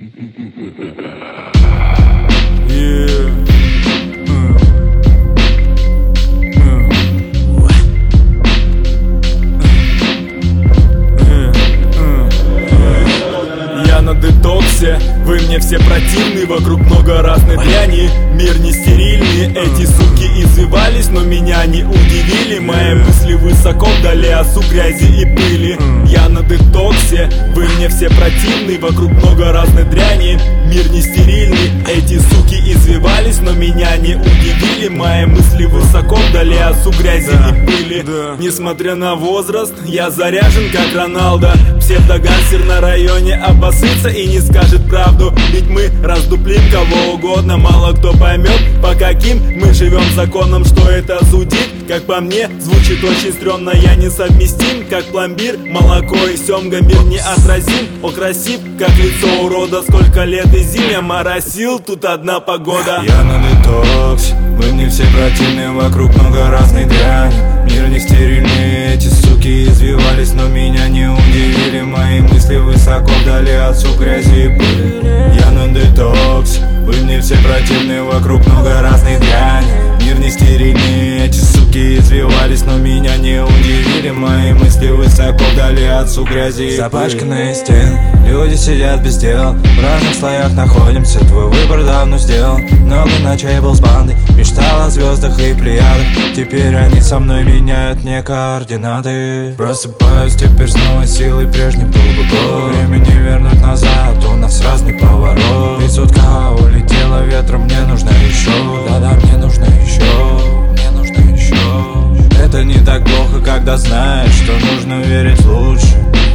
Я на детоксе, вы мне все противны, вокруг много разной дряни. Мир не стерильный, эти суки извивались, но меня не удивили. Мои мысли высоко вдали осу грязи и пыли. Я на детоксе, вы мне все противны, вокруг много разной дряни. Мир не стерильный, эти суки извивались, но меня не удивили. Мои мысли высоко вдали осу грязи и пыли. Несмотря на возраст, я заряжен как Роналдо. Псевдогангстер на районе обоссытся и не скажет правду. Ведь мы раздуплим кого угодно, мало кто поймет, по каким мы живем законам, что это судить. Как по мне, звучит очень стрёмно, я несовместим. Как пломбир, молоко и семга, мир неотразим. О, красив, как лицо урода, сколько лет и зим я моросил, тут одна погода. Я на детоксе, вы мне все противны, вокруг много разной дряни. Мир не стерильный, эти суки извивались, но меня не удивили. Мои мысли высоко вдали отцу грязи и пыли. Я на детоксе, вы мне все противны, вокруг много разной дряни. Мир не стерильный, эти суки извивались, но меня не удивили. Мои мысли высоко вдали отцу грязи и пыли. Запачканные стены, люди сидят без дел, в разных слоях находимся, твой выбор давно сделан. Много ночей был с бандой, мечтал о звездах и плеядах. Теперь они со мной меняют мне координаты. Просыпаюсь теперь снова силой прежней полубогов. Время не вернуть назад, у нас разный поворот. Ведь сутка улетела ветром, мне нужно еще. Да-да, мне нужно еще, мне нужно еще. Это не так плохо, когда знаешь, что нужно верить лучше.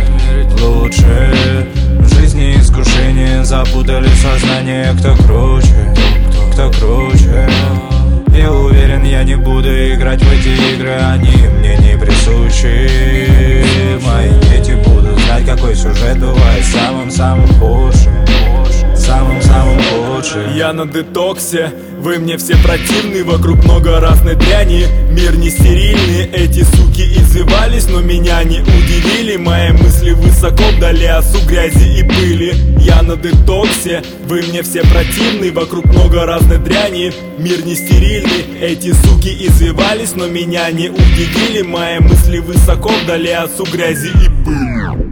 Лучше. В жизни искушения запутали сознание. Кто круче, кто круче. Я уверен, я не буду играть в эти игры, они мне не присущи. Мои дети будут знать, какой сюжет бывает самым-самым худшим. Самым-самым худшим. Я на детоксе, вы мне все противны, вокруг много разной дряни. Мир не стерильный, эти суки извивались, но меня не удивили. Мои мысли высоко вдали осу грязи и пыли. Я на детоксе, вы мне все противны, вокруг много разной дряни. Мир не стерильный, эти суки извивались, но меня не удивили. Мои мысли высоко вдали осу грязи и пыли.